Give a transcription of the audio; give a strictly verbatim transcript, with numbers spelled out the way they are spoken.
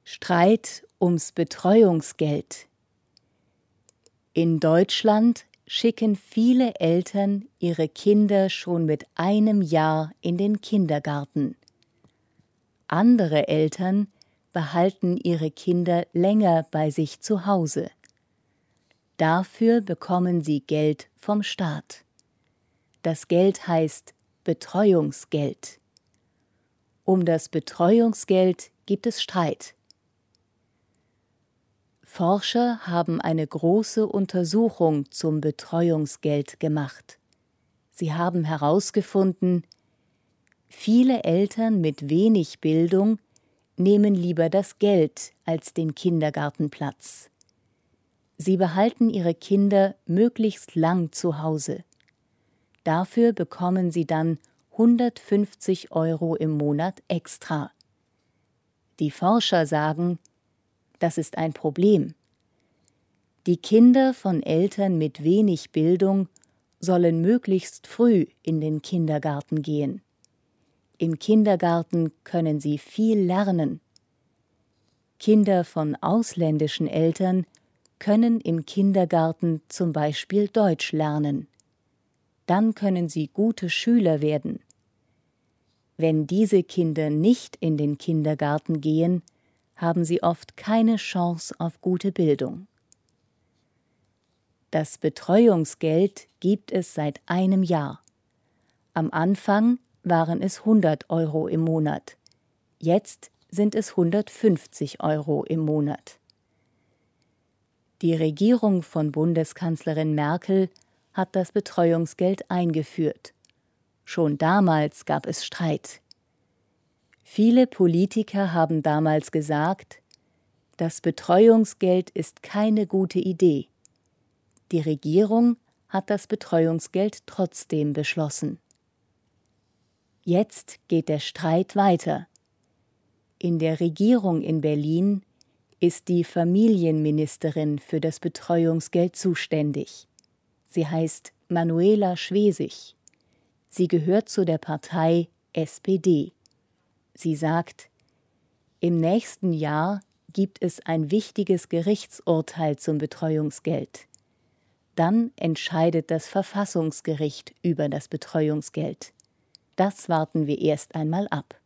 Streit ums Betreuungsgeld. In Deutschland schicken viele Eltern ihre Kinder schon mit einem Jahr in den Kindergarten. Andere Eltern behalten ihre Kinder länger bei sich zu Hause. Dafür bekommen sie Geld vom Staat. Das Geld heißt Betreuungsgeld. Um das Betreuungsgeld gibt es Streit. Forscher haben eine große Untersuchung zum Betreuungsgeld gemacht. Sie haben herausgefunden, viele Eltern mit wenig Bildung nehmen lieber das Geld als den Kindergartenplatz. Sie behalten ihre Kinder möglichst lang zu Hause. Dafür bekommen sie dann hundertfünfzig Euro im Monat extra. Die Forscher sagen, das ist ein Problem. Die Kinder von Eltern mit wenig Bildung sollen möglichst früh in den Kindergarten gehen. Im Kindergarten können sie viel lernen. Kinder von ausländischen Eltern können im Kindergarten zum Beispiel Deutsch lernen. Dann können sie gute Schüler werden. Wenn diese Kinder nicht in den Kindergarten gehen, haben sie oft keine Chance auf gute Bildung. Das Betreuungsgeld gibt es seit einem Jahr. Am Anfang waren es hundert Euro im Monat. Jetzt sind es hundertfünfzig Euro im Monat. Die Regierung von Bundeskanzlerin Merkel hat das Betreuungsgeld eingeführt. Schon damals gab es Streit. Viele Politiker haben damals gesagt, das Betreuungsgeld ist keine gute Idee. Die Regierung hat das Betreuungsgeld trotzdem beschlossen. Jetzt geht der Streit weiter. In der Regierung in Berlin ist die Familienministerin für das Betreuungsgeld zuständig. Sie heißt Manuela Schwesig. Sie gehört zu der Partei S P D. Sie sagt, im nächsten Jahr gibt es ein wichtiges Gerichtsurteil zum Betreuungsgeld. Dann entscheidet das Verfassungsgericht über das Betreuungsgeld. Das warten wir erst einmal ab.